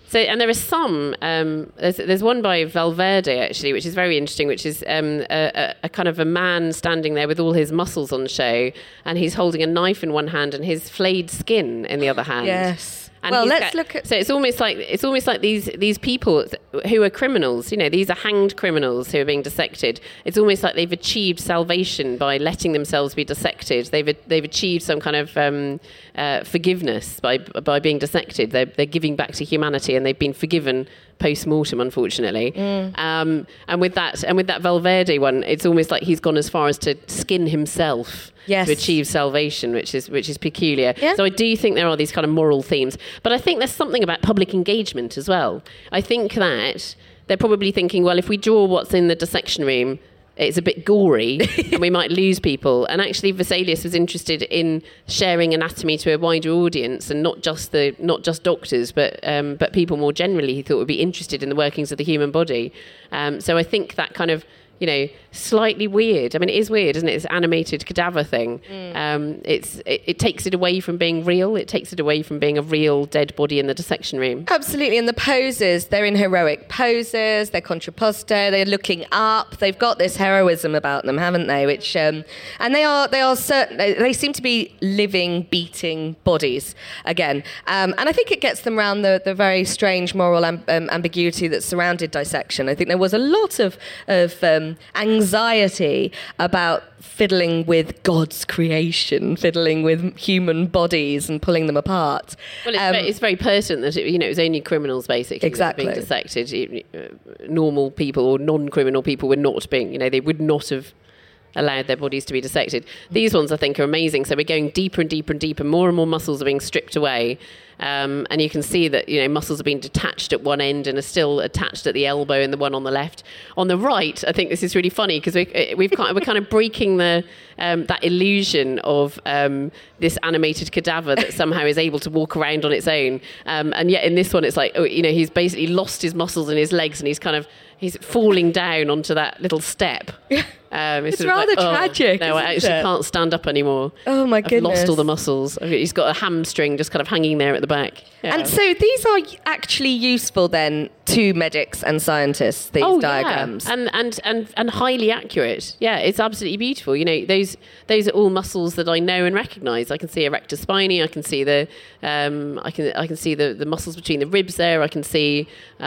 and there are some. There's one by Valverde actually, which is very interesting. Which is a kind of a man standing there with all his muscles on show, and he's holding a knife in one hand and his flayed skin in the other hand. Yes. And well, let's look at. So it's almost like these people who are criminals. You know, these are hanged criminals who are being dissected. It's almost like they've achieved salvation by letting themselves be dissected. They've achieved some kind of forgiveness by being dissected. They're giving back to humanity, and they've been forgiven post-mortem, unfortunately. And with that Valverde one, it's almost like he's gone as far as to skin himself. Yes. To achieve salvation, which is peculiar. Yeah. So I do think there are these kind of moral themes. But I think there's something about public engagement as well. I think that they're probably thinking, well, if we draw what's in the dissection room, it's a bit gory and we might lose people. And actually Vesalius was interested in sharing anatomy to a wider audience, and not just doctors, but people more generally he thought would be interested in the workings of the human body. So I think that kind of, you know, slightly weird. I mean, it is weird, isn't it? This animated cadaver thing. It takes it away from being real. It takes it away from being a real dead body in the dissection room. Absolutely. And the poses, they're in heroic poses. They're contrapposto. They're looking up. They've got this heroism about them, haven't they? Which and they are certain. They seem to be living, beating bodies again. And I think it gets them around the very strange moral ambiguity that surrounded dissection. I think there was a lot of anxiety about fiddling with God's creation, fiddling with human bodies and pulling them apart. Well, it's very pertinent that it was only criminals basically that were being dissected. Normal people or non-criminal people were not being, they would not have allowed their bodies to be dissected. These ones I think are amazing. So we're going deeper and deeper and deeper. More and more muscles are being stripped away. And you can see that, muscles are being detached at one end and are still attached at the elbow in the one on the left. On the right, I think this is really funny because we're kind of breaking that illusion of this animated cadaver that somehow is able to walk around on its own. And yet in this one, it's like, he's basically lost his muscles in his legs and he's falling down onto that little step. It's rather tragic. No, I actually can't stand up anymore. Oh my goodness. I've lost all the muscles. He's got a hamstring just kind of hanging there at the back. Yeah. And so these are actually useful then to medics and scientists, these diagrams. Yeah. And highly accurate. Yeah, it's absolutely beautiful. Those are all muscles that I know and recognise. I can see a rectus spinae. I can see I can see the muscles between the ribs there. I can see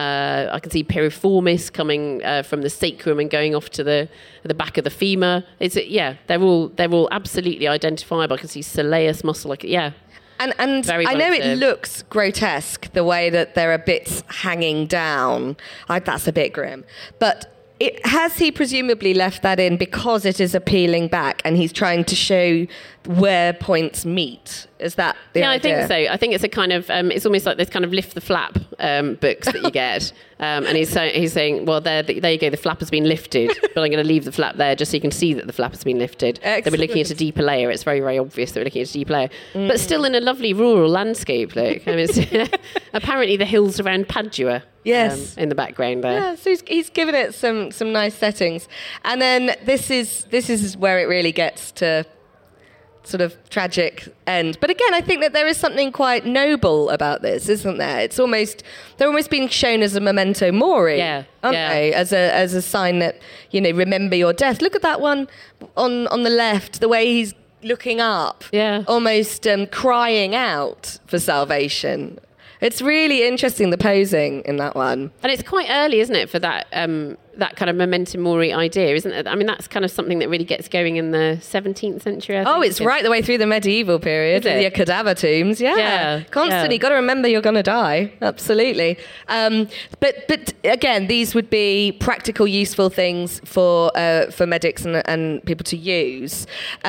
piriformis coming from the sacrum and going off to the back of the femur. They're all absolutely identifiable. I can see soleus muscle. And I know it looks grotesque, the way that there are bits hanging down. That's a bit grim. But has he presumably left that in because it is appealing back and he's trying to show where points meet? Is that the idea? I think so. I think it's a kind of, it's almost like this kind of lift the flap books that you get. And he's saying, well, there you go, the flap has been lifted, but I'm going to leave the flap there just so you can see that the flap has been lifted. Excellent. They were looking at a deeper layer. It's very, very obvious that we're looking at a deeper layer. But still in a lovely rural landscape, look. I mean, apparently the hills around Padua. Yes, in the background there. Yeah, so he's given it some nice settings, and then this is where it really gets to sort of tragic end. But again, I think that there is something quite noble about this, isn't there? They're almost being shown as a memento mori, aren't they? As a sign that remember your death. Look at that one on the left, the way he's looking up, almost crying out for salvation. It's really interesting, the posing in that one. And it's quite early, isn't it, for that that kind of memento mori idea, isn't it? I mean, that's kind of something that really gets going in the 17th century, I think. Oh, it's right the way through the medieval period. Your cadaver tombs, constantly. Got to remember you're going to die. Absolutely. But again, these would be practical, useful things for medics and people to use.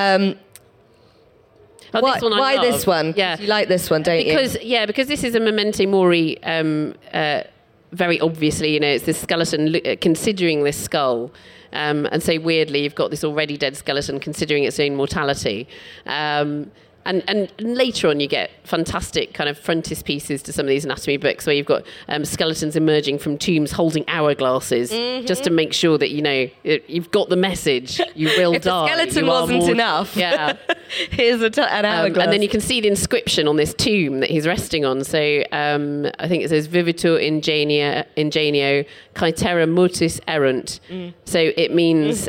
Why this one? Yeah. You like this one, don't you? Because this is a memento mori. Very obviously, it's this skeleton considering this skull, and so weirdly, you've got this already dead skeleton considering its own mortality. And later on, you get fantastic kind of frontispieces to some of these anatomy books where you've got skeletons emerging from tombs holding hourglasses, just to make sure that, you've got the message. You will if die. If the skeleton wasn't enough, here's an hourglass. And then you can see the inscription on this tomb that he's resting on. So I think it says, Vivitur ingenio, caetera mortis erunt. So it means...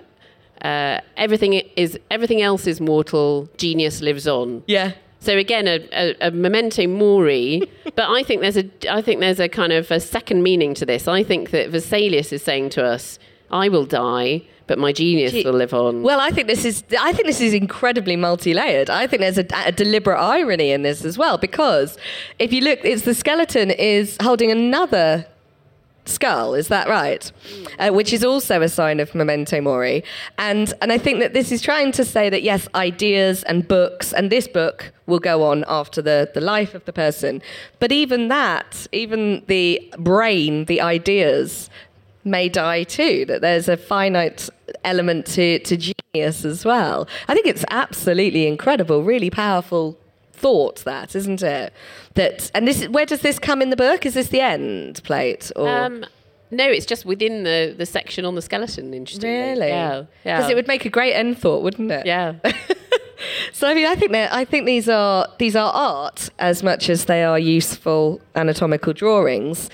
everything else is mortal. Genius lives on. Yeah. So again, a memento mori. But I think there's a kind of a second meaning to this. I think that Vesalius is saying to us, "I will die, but my genius will live on." Well, I think this is incredibly multi-layered. I think there's a deliberate irony in this as well, because if you look, the skeleton is holding another skull, is that right? Which is also a sign of memento mori. And I think that this is trying to say that, yes, ideas and books, and this book will go on after the life of the person. But even the brain, the ideas, may die too, that there's a finite element to genius as well. I think it's absolutely incredible, really powerful thought, that, isn't it? Where does this come in the book? Is this the end plate? Or? No, it's just within the section on the skeleton, interestingly. Really? Yeah. Because it would make a great end thought, wouldn't it? Yeah. So, I mean, I think these are art as much as they are useful anatomical drawings.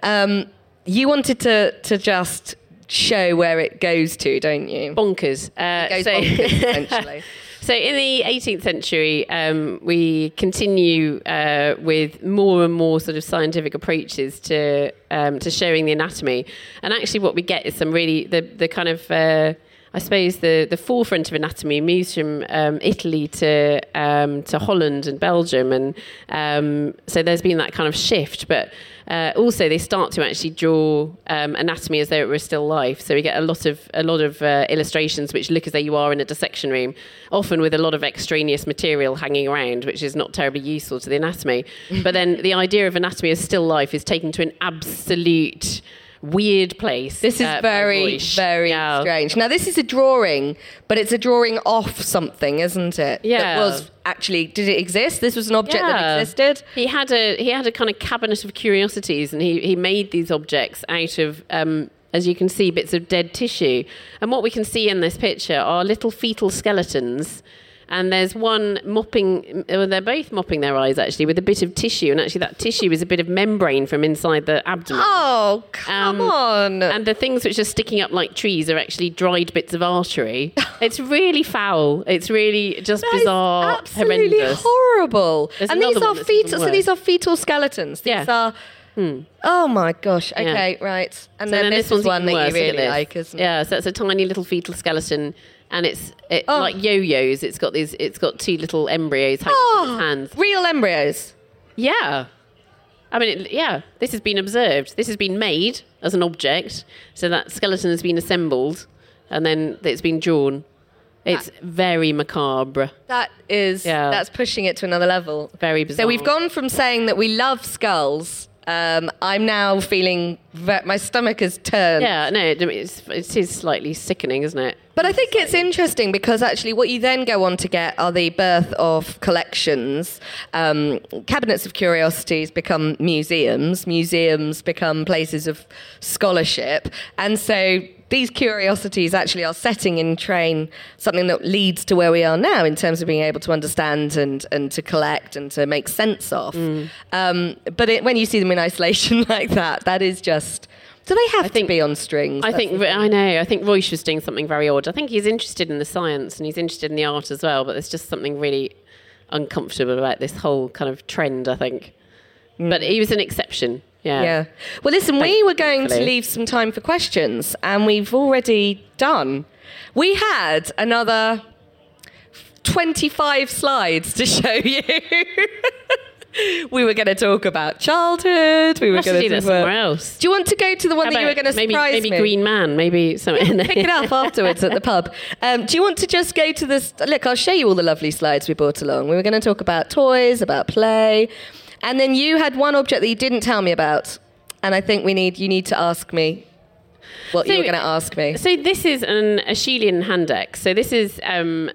You wanted to just show where it goes to, don't you? Bonkers. It goes bonkers, essentially. So in the 18th century, we continue with more and more sort of scientific approaches to showing the anatomy. And actually what we get is some really, the kind of, I suppose, the forefront of anatomy moves from Italy to Holland and Belgium. And so there's been that kind of shift. But also they start to actually draw anatomy as though it were still life. So we get a lot of illustrations which look as though you are in a dissection room, often with a lot of extraneous material hanging around, which is not terribly useful to the anatomy. But then the idea of anatomy as still life is taken to an absolute weird place. This is very, very strange. Now, this is a drawing, but it's a drawing off something, isn't it? Yeah. That was actually, did it exist? This was an object that existed? He had a kind of cabinet of curiosities, and he made these objects out of, as you can see, bits of dead tissue. And what we can see in this picture are little fetal skeletons. And there's one they're both mopping their eyes, actually, with a bit of tissue. And actually that tissue is a bit of membrane from inside the abdomen. Oh, come on. And the things which are sticking up like trees are actually dried bits of artery. It's really foul. It's really just bizarre, absolutely horrendous. Horrible. There's and these are fetal, so these are fetal skeletons. These are... Oh my gosh. Okay, yeah. Right. And so then this is one that worse, you really like, isn't it? Yeah, so it's a tiny little fetal skeleton, and it's like yo-yos. It's got two little embryos hanging from its hands. Real embryos. Yeah. I mean, this has been observed. This has been made as an object, so that skeleton has been assembled, and then it's been drawn. It's very macabre. That's pushing it to another level. Very bizarre. So we've gone from saying that we love skulls. I'm now feeling my stomach has turned. Yeah, no, it is slightly sickening, isn't it? But I think it's interesting because actually what you then go on to get are the birth of collections. Cabinets of curiosities become museums. Museums become places of scholarship. And so these curiosities actually are setting in train something that leads to where we are now in terms of being able to understand and to collect and to make sense of. But when you see them in isolation like that is just... Do they have to be on strings? I think Ruysch was doing something very odd. I think he's interested in the science and he's interested in the art as well, but there's just something really uncomfortable about this whole kind of trend, I think. But he was an exception. Yeah. Well, listen, we were going to leave some time for questions, and we've already done. We had another 25 slides to show you. We were going to talk about childhood. We were going to do that somewhere else. Do you want to go to the one that you were going to surprise me? Maybe Green Man, maybe something. Pick it up afterwards at the pub. Do you want to just go to this? Look, I'll show you all the lovely slides we brought along. We were going to talk about toys, about play, and then you had one object that you didn't tell me about, and I think you need to ask me what you were going to ask me. So this is an Acheulean hand axe. So this is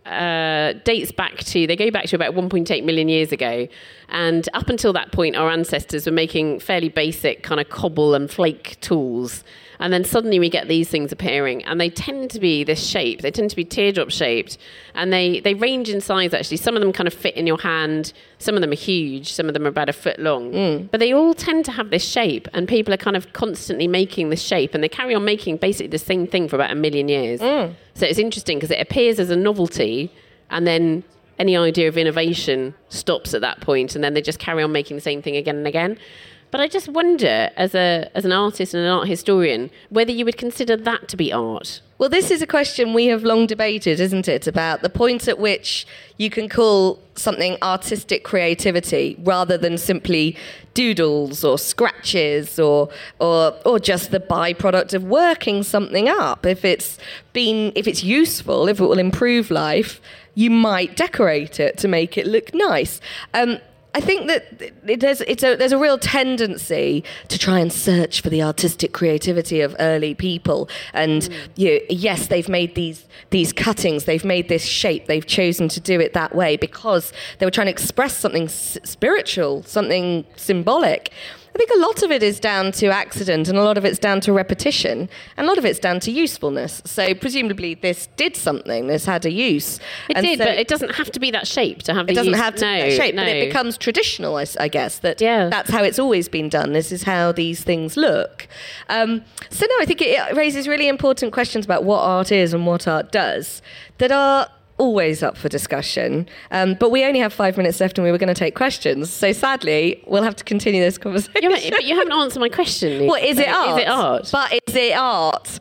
dates back to, they go back to about 1.8 million years ago. And up until that point, our ancestors were making fairly basic kind of cobble and flake tools. And then suddenly we get these things appearing, and they tend to be this shape. They tend to be teardrop shaped, and they range in size, actually. Some of them kind of fit in your hand. Some of them are huge. Some of them are about a foot long. But they all tend to have this shape, and people are kind of constantly making this shape, and they carry on making basically the same thing for about 1 million years. So it's interesting because it appears as a novelty, and then any idea of innovation stops at that point, and then they just carry on making the same thing again and again. But I just wonder, as an artist and an art historian, whether you would consider that to be art. Well, this is a question we have long debated, isn't it, about the point at which you can call something artistic creativity rather than simply doodles or scratches or just the byproduct of working something up. If it's useful, if it will improve life, you might decorate it to make it look nice. I think that there's a real tendency to try and search for the artistic creativity of early people. And yes, they've made these cuttings, they've made this shape, they've chosen to do it that way because they were trying to express something spiritual, something symbolic. I think a lot of it is down to accident, and a lot of it's down to repetition, and a lot of it's down to usefulness. So presumably this did something, this had a use. It did, but it doesn't have to be that shape to have the use. It doesn't have to be that shape, but it becomes traditional, I guess, that's how it's always been done. This is how these things look. I think it raises really important questions about what art is and what art does that are always up for discussion, but we only have 5 minutes left and we were going to take questions, so sadly we'll have to continue this conversation. Yeah, but you haven't answered my question. What is it art? Is it art? But is it art?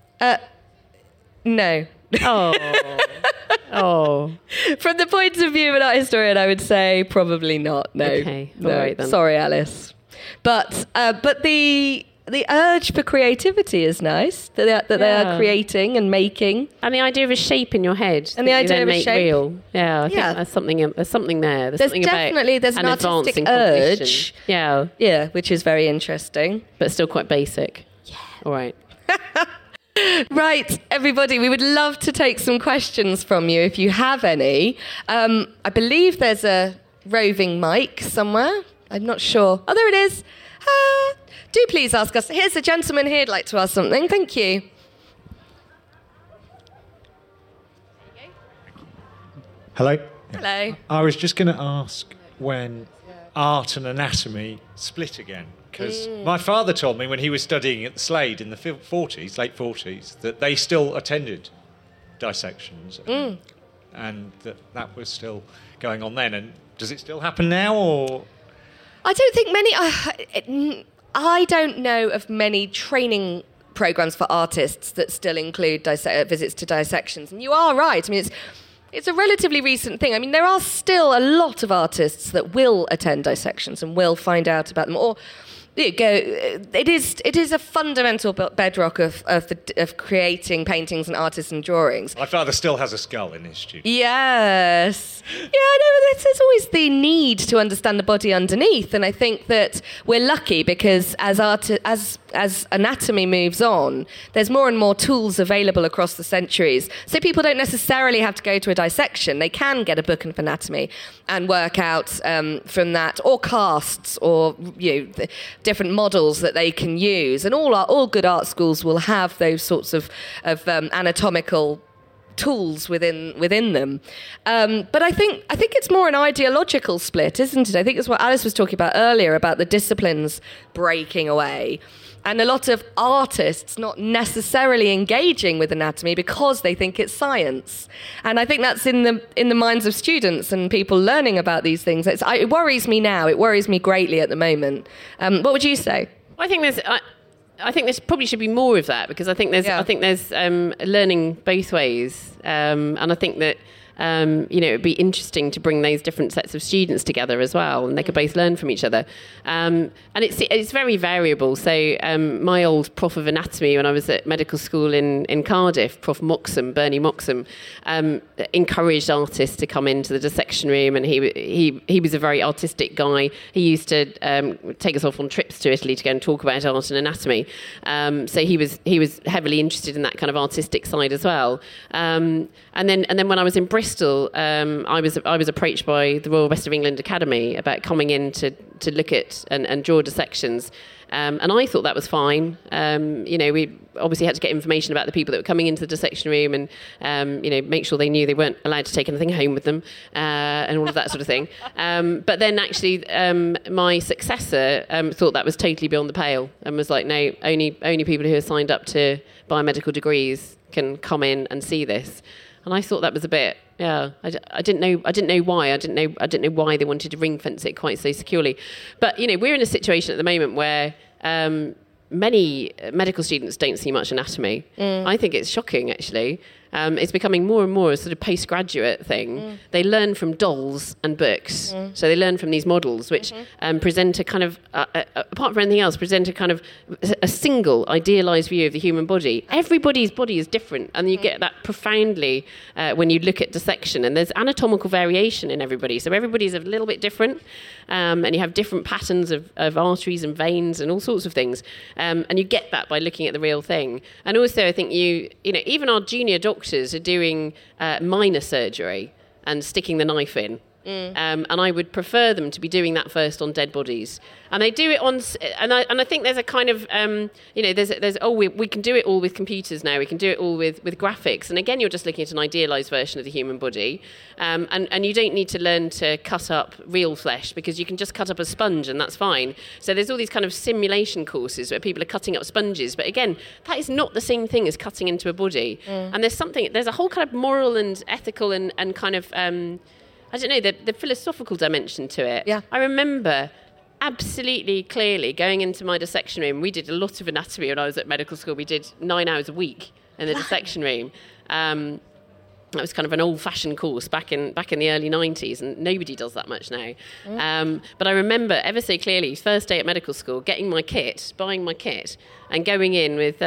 No. Oh. From the point of view of an art historian, I would say probably not. No. Okay. No. All right, then. Sorry, Alice. But the urge for creativity is nice, that they are creating and making. And the idea of a shape in your head. And the idea of a shape. Real. Yeah, I think there's something there. There's something definitely, about there's an artistic urge. Yeah. Yeah, which is very interesting. But still quite basic. Yeah. All right. Right, everybody, we would love to take some questions from you if you have any. I believe there's a roving mic somewhere. I'm not sure. Oh, there it is. Do please ask us. Here's a gentleman here who'd like to ask something. Thank you. Hello. Hello. I was just going to ask when art and anatomy split again. Because my father told me when he was studying at the Slade in the late 40s, that they still attended dissections and that was still going on then. And does it still happen now, or...? I don't think many... I don't know of many training programs for artists that still include visits to dissections. And you are right. I mean, it's a relatively recent thing. I mean, there are still a lot of artists that will attend dissections and will find out about them, or it is a fundamental bedrock of creating paintings and artisan drawings. My father still has a skull in his studio. Yes. Yeah, I know. There's always the need to understand the body underneath, and I think that we're lucky because as anatomy moves on, there's more and more tools available across the centuries. So people don't necessarily have to go to a dissection. They can get a book of anatomy and work out from that, or casts, or different models that they can use. And all good art schools will have those sorts of anatomical tools within them. But I think it's more an ideological split, isn't it? I think it's what Alice was talking about earlier, about the disciplines breaking away. And a lot of artists not necessarily engaging with anatomy because they think it's science. And I think that's in the minds of students and people learning about these things. It worries me now. It worries me greatly at the moment. What would you say? I think there's probably should be more of that, because I think there's learning both ways, and I think that it'd be interesting to bring those different sets of students together as well, and they could both learn from each other. And it's very variable. So my old prof of anatomy when I was at medical school in Cardiff, Prof Moxham, Bernie Moxham, encouraged artists to come into the dissection room, and he was a very artistic guy. He used to take us off on trips to Italy to go and talk about art and anatomy. So he was heavily interested in that kind of artistic side as well. And then when I was in Bristol, Bristol, I was approached by the Royal West of England Academy about coming in to look at and draw dissections. And I thought that was fine. We obviously had to get information about the people that were coming into the dissection room and, make sure they knew they weren't allowed to take anything home with them and all of that sort of thing. But then actually my successor thought that was totally beyond the pale and was like, no, only people who are signed up to biomedical degrees can come in and see this. And I thought that was a bit, I didn't know why. I didn't know why they wanted to ring fence it quite so securely. But, we're in a situation at the moment where many medical students don't see much anatomy. I think it's shocking, actually. It's becoming more and more a sort of postgraduate thing. They learn from dolls and books. So they learn from these models, which present a kind of, apart from anything else, present a kind of a single idealised view of the human body. Everybody's body is different, and you get that profoundly when you look at dissection. And there's anatomical variation in everybody. So everybody's a little bit different, and you have different patterns of arteries and veins and all sorts of things. And you get that by looking at the real thing. And also, I think even our junior doctors are doing minor surgery and sticking the knife in. And I would prefer them to be doing that first on dead bodies. And they do it on, and I think there's a kind of, we can do it all with computers now. We can do it all with graphics. And again, you're just looking at an idealised version of the human body. And you don't need to learn to cut up real flesh because you can just cut up a sponge and that's fine. So there's all these kind of simulation courses where people are cutting up sponges. But again, that is not the same thing as cutting into a body. And there's a whole kind of moral and ethical and kind of, I don't know, the philosophical dimension to it. Yeah. I remember absolutely clearly going into my dissection room. We did a lot of anatomy when I was at medical school. We did 9 hours a week in the dissection room. That was kind of an old-fashioned course back in the early 90s, and nobody does that much now. But I remember ever so clearly, first day at medical school, buying my kit, and going in with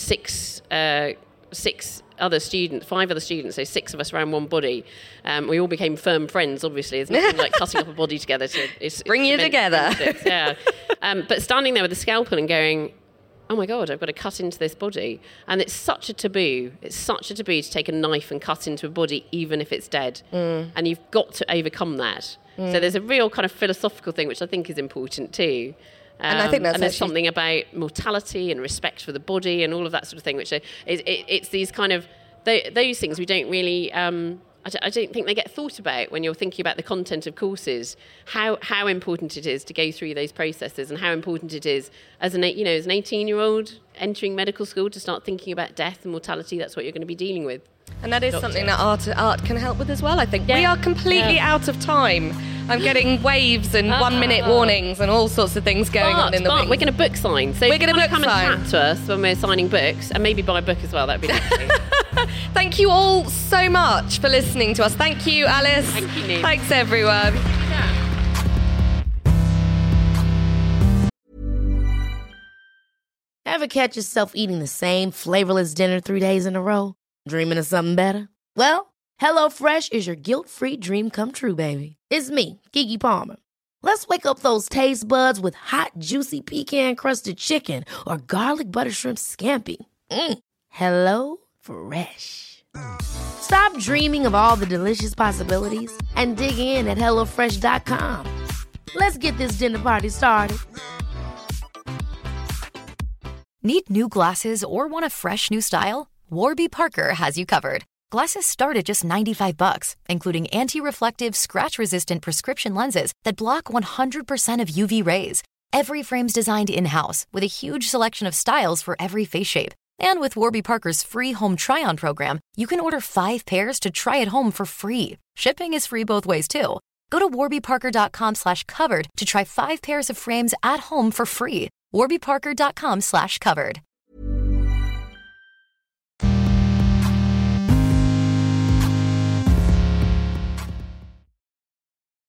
five other students, so 6 of us around one body. We all became firm friends, obviously. There's nothing like cutting up a body together to bring you together. Yeah. But standing there with a scalpel and going, oh my God, I've got to cut into this body. And it's such a taboo. It's such a taboo to take a knife and cut into a body, even if it's dead. And you've got to overcome that. So there's a real kind of philosophical thing, which I think is important too. And I think there's something about mortality and respect for the body and all of that sort of thing, which it's these kind of those things we don't really. I don't think they get thought about when you're thinking about the content of courses. How important it is to go through those processes, and how important it is as an 18-year-old entering medical school to start thinking about death and mortality. That's what you're going to be dealing with. And that is something that art can help with as well, I think. Yeah. We are completely out of time. I'm getting waves and 1 minute warnings and all sorts of things going on in the wings. We're going to book sign. So we're going to come and chat to us when we're signing books, and maybe buy a book as well. That'd be lovely. Thank you all so much for listening to us. Thank you, Alice. Thank you, Niamh. Thanks, everyone. Ever catch yourself eating the same flavorless dinner 3 days in a row? Dreaming of something better? Well, HelloFresh is your guilt-free dream come true, baby. It's me, Keke Palmer. Let's wake up those taste buds with hot, juicy pecan-crusted chicken or garlic butter shrimp scampi. Hello Fresh. Stop dreaming of all the delicious possibilities and dig in at HelloFresh.com. Let's get this dinner party started. Need new glasses or want a fresh new style? Warby Parker has you covered. Glasses start at just $95, including anti-reflective, scratch-resistant prescription lenses that block 100% of UV rays. Every frame's designed in-house with a huge selection of styles for every face shape. And with Warby Parker's free home try-on program, you can order 5 pairs to try at home for free. Shipping is free both ways, too. Go to warbyparker.com/covered to try 5 pairs of frames at home for free. warbyparker.com/covered.